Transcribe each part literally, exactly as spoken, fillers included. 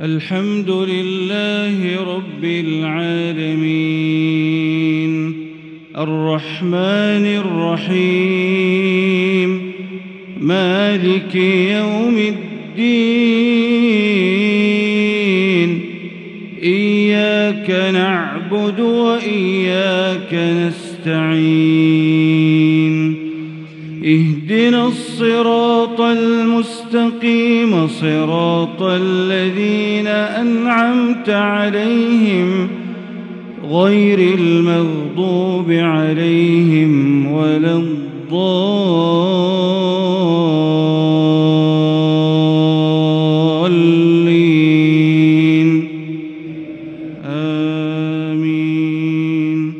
الحمد لله رب العالمين الرحمن الرحيم مالك يوم الدين إياك نعبد وإياك نستعين اهدنا الصراط المستقيم صراط الذين أنعمت عليهم غير المغضوب عليهم ولا الضالين آمين.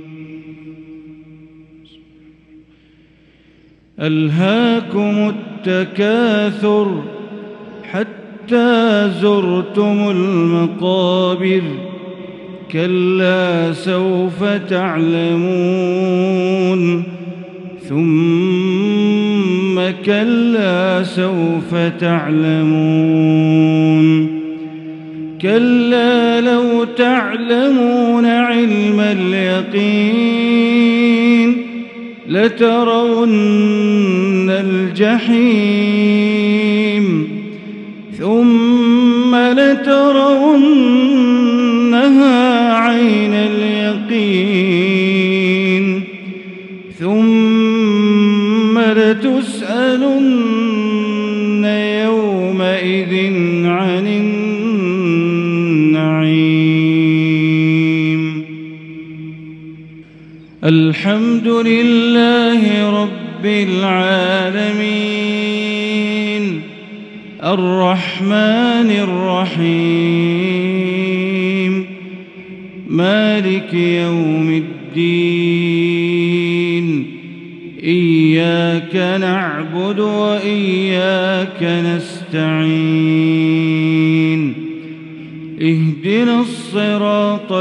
ألهاكم التكاثر حتى زرتم المقابر كلا سوف تعلمون ثم كلا سوف تعلمون كلا لو تعلمون علم اليقين لترون الجحيم ثم لترونها عين اليقين ثم لتسألن يومئذ عن النعيم. الحمد لله رب العالمين الرحمن الرحيم مالك يوم الدين إياك نعبد وإياك نستعين اهدنا الصراط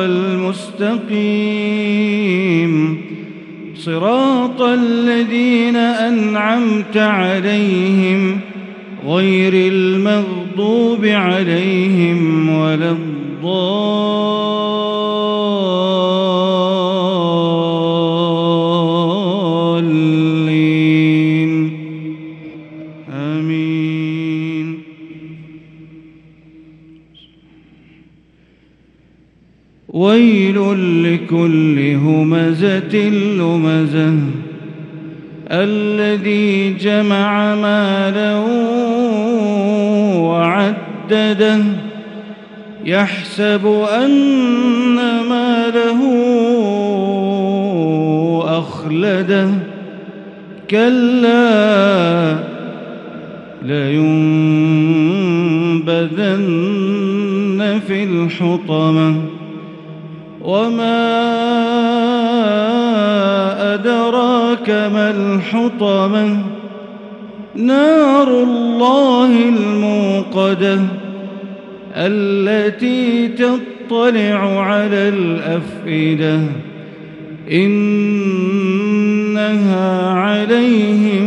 المستقيم صراط الذين أنعمت عليهم غير المغضوب عليهم ولا الضالين آمين. ويل لكل همزة لمزة الذي جمع مالا وعدده يحسب أن ماله أخلده كلا لينبذن في الحطمة وما أدراك ما الحطمة نار الله الموقدة التي تطلع على الأفئدة إنها عليهم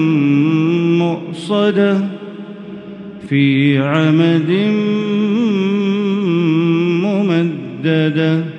مؤصدة في عمد ممددة.